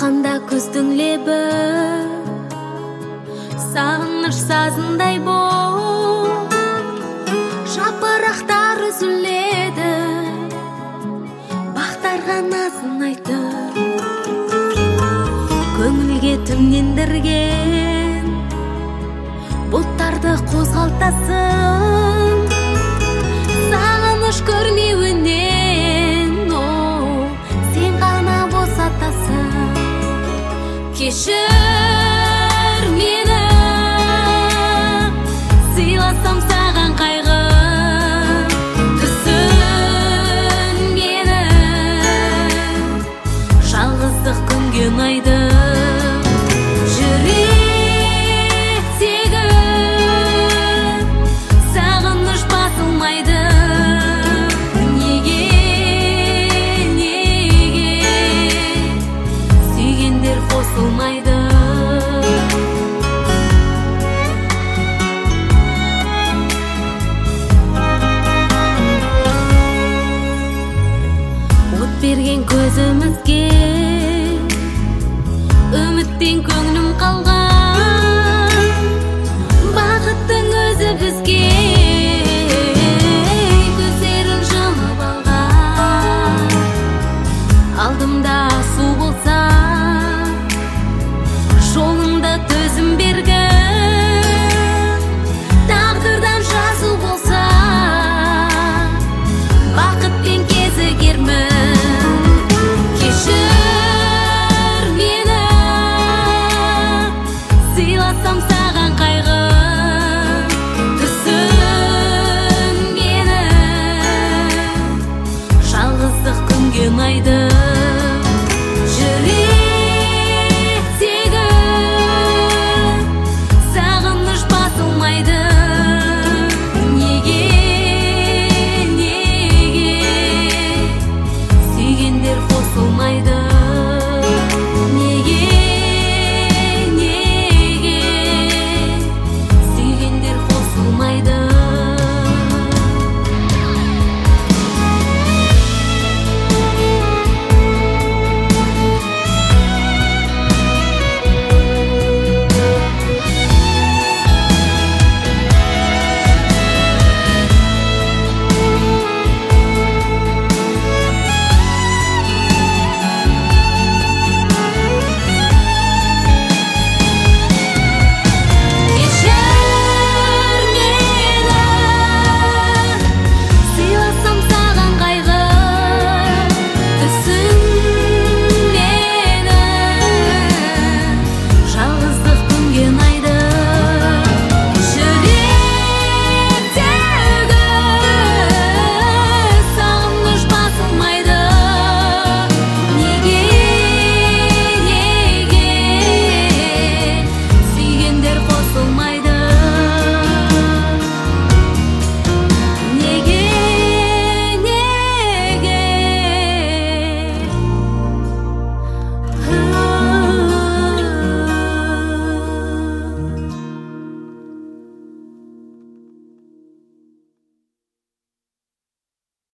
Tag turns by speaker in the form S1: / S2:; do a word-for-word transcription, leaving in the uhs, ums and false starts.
S1: Акканда көздүң леби сагыныш сазындай бол, жапырактар үзүледі, бактарга назын айтып, көңүлгө түмнендирген буттарды козгалтасың, сагыныш көрмеуінен о, сен гана босатасың. Кешір мені, сыйласам саған кайгы, түсін мені, жалгыздык күнгө ұнайды. Жүректегі сагыныш басылмайды, неге, неге сүйгендер косулмайды. От берген көзімізге, үміттен көңілім қалған, бақыттың өзі бізге көздерін жұмып алған. Алдымда су болса, жолыңда төзім берген, тағдырдан жазу болса, бақытпен кезігермін. Кешір мені, сыйласам саған кайгы, түсін мені, жалгыздык күнгө ұнайды.